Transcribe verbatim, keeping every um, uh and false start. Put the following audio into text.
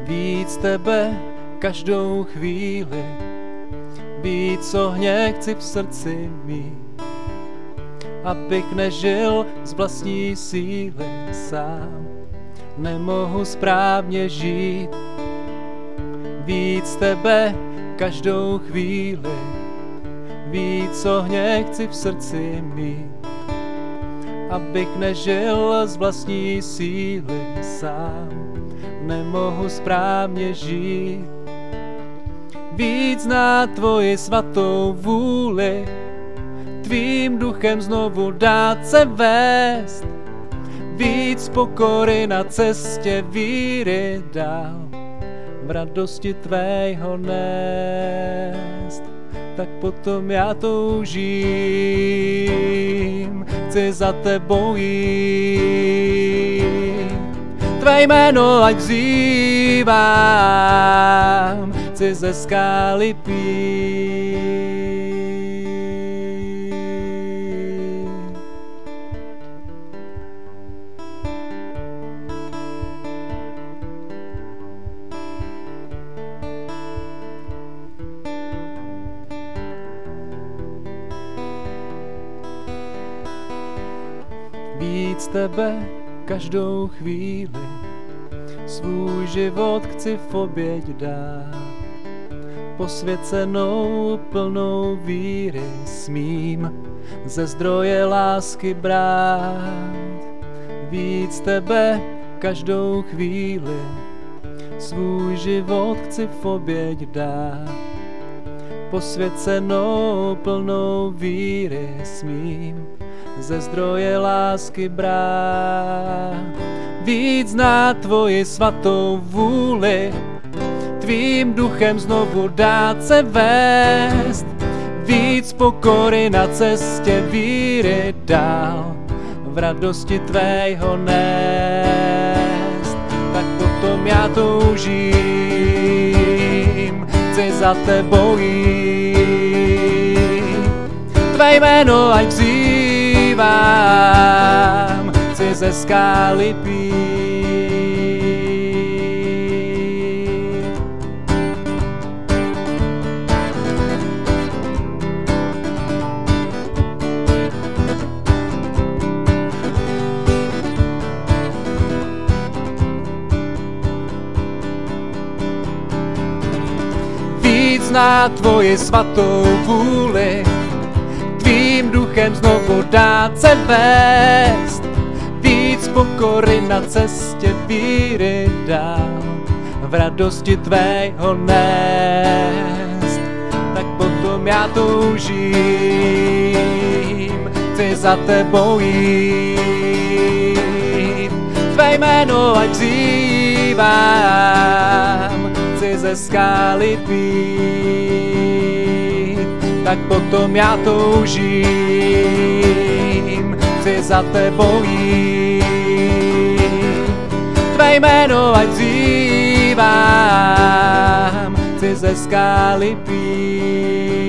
Víc tebe každou chvíli, víc ohně chci v srdci mít, abych nežil z vlastní síly sám, nemohu správně žít. Víc tebe každou chvíli, víc ohně chci v srdci mít, abych nežil z vlastní síly sám, nemohu správně žít. Víc na tvoji svatou vůli, tvým duchem znovu dát se vést, víc pokory na cestě víry dál, v radosti tvého nést. Tak potom já toužím, chci za tebou jít, tvé jméno ať vzývám, chci ze skály pít. Víc tebe každou chvíli, svůj život chci v oběť dát, posvěcenou plnou víry smím ze zdroje lásky brát. Víc tebe každou chvíli, svůj život chci v oběť dát, posvěcenou plnou víry smím ze zdroje lásky brát. Víc na tvoji svatou vůli, tvým duchem znovu dát se vést, víc pokory na cestě víry dál, v radosti tvého nést. Tak potom já toužím, chci za tebou jít, tvé jméno ať vzývám, chci ze skály pít. Víc na tvoji svatou vůli, tvým duchem znovu dát se vést, víc pokory na cestě víry dál, v radosti tvého nést. Tak potom já toužím, chci za tebou jít, tvé jméno ať vzývám, chci ze skály pít. Tak potom já toužím, chci za tebou jít, tvé jméno ať vzývám, chci ze skály pít.